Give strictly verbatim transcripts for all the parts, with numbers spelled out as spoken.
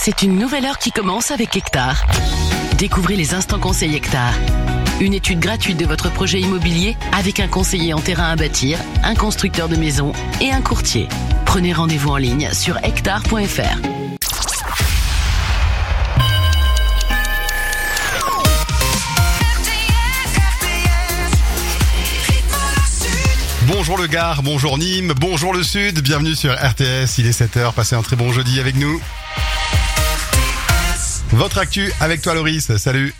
C'est une nouvelle heure qui commence avec Hectare. Découvrez les instants conseils Hectare. Une étude gratuite de votre projet immobilier avec un conseiller en terrain à bâtir, un constructeur de maisons et un courtier. Prenez rendez-vous en ligne sur hectare point f r. Bonjour le Gard, bonjour Nîmes, bonjour le Sud, bienvenue sur R T S, il est sept heures, passez un très bon jeudi avec nous. Votre actu avec toi Loris, salut.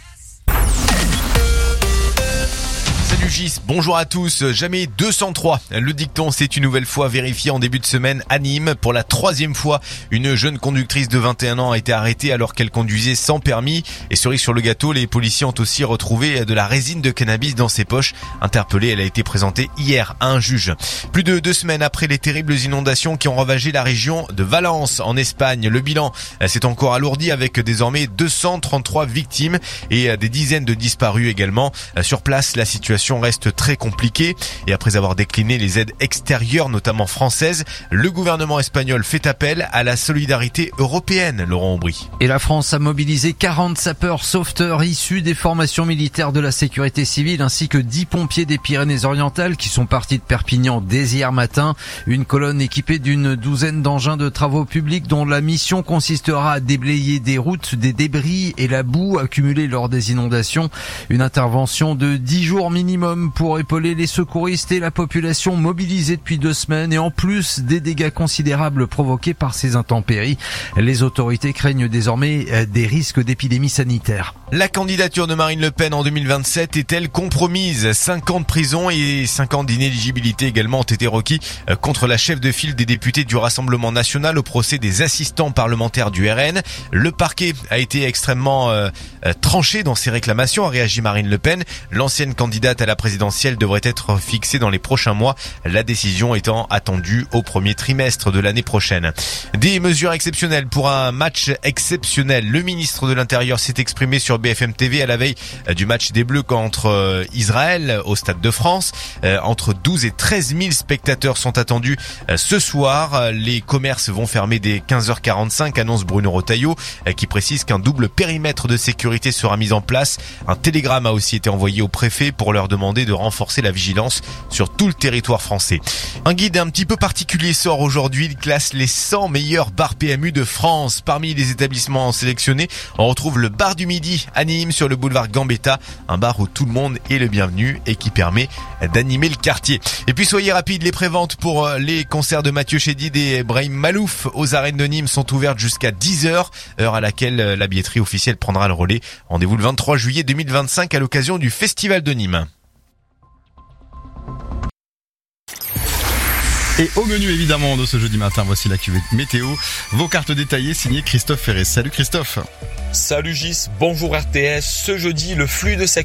Salut Gis, bonjour à tous. Jamais deux cent trois. Le dicton s'est une nouvelle fois vérifié en début de semaine à Nîmes. Pour la troisième fois, une jeune conductrice de vingt et un ans a été arrêtée alors qu'elle conduisait sans permis. Et cerise sur le gâteau, les policiers ont aussi retrouvé de la résine de cannabis dans ses poches. Interpellée, elle a été présentée hier à un juge. Plus de deux semaines après les terribles inondations qui ont ravagé la région de Valence en Espagne, le bilan s'est encore alourdi avec désormais deux cent trente-trois victimes et des dizaines de disparus également. Sur place, la situation reste très compliquée et après avoir décliné les aides extérieures, notamment françaises, le gouvernement espagnol fait appel à la solidarité européenne, Laurent Aubry. Et la France a mobilisé quarante sapeurs sauveteurs issus des formations militaires de la sécurité civile ainsi que dix pompiers des Pyrénées-Orientales qui sont partis de Perpignan dès hier matin. Une colonne équipée d'une douzaine d'engins de travaux publics dont la mission consistera à déblayer des routes, des débris et la boue accumulée lors des inondations. Une intervention de dix jours minimum pour épauler les secouristes et la population mobilisée depuis deux semaines et en plus des dégâts considérables provoqués par ces intempéries. Les autorités craignent désormais des risques d'épidémie sanitaire. La candidature de Marine Le Pen en deux mille vingt-sept est-elle compromise ? Cinq ans de prison et cinq ans d'inéligibilité également ont été requis contre la chef de file des députés du Rassemblement National au procès des assistants parlementaires du R N. Le parquet a été extrêmement euh, tranché dans ses réclamations, a réagi Marine Le Pen. L'ancienne candidate à la présidentielle devrait être fixée dans les prochains mois, la décision étant attendue au premier trimestre de l'année prochaine. Des mesures exceptionnelles pour un match exceptionnel. Le ministre de l'Intérieur s'est exprimé sur B F M T V à la veille du match des Bleus contre Israël au Stade de France. Entre douze et treize mille spectateurs sont attendus ce soir. Les commerces vont fermer dès quinze heures quarante-cinq, annonce Bruno Retailleau, qui précise qu'un double périmètre de sécurité sera mis en place. Un télégramme a aussi été envoyé au préfet pour leur demander de renforcer la vigilance sur tout le territoire français. Un guide un petit peu particulier sort aujourd'hui. Il classe les cent meilleurs bars P M U de France. Parmi les établissements sélectionnés, on retrouve le bar du Midi à Nîmes sur le boulevard Gambetta, un bar où tout le monde est le bienvenu et qui permet d'animer le quartier. Et puis soyez rapides, les préventes pour les concerts de Mathieu Chédid et Brahim Malouf aux arènes de Nîmes sont ouvertes jusqu'à dix heures, heure à laquelle la billetterie officielle prendra le relais. Rendez-vous le vingt-trois juillet deux mille vingt-cinq à l'occasion du Festival de Nîmes. Et au menu évidemment de ce jeudi matin, voici la cuvée météo. Vos cartes détaillées signées Christophe Ferré. Salut Christophe. Salut Gis, bonjour R T S. Ce jeudi, le flux de secteur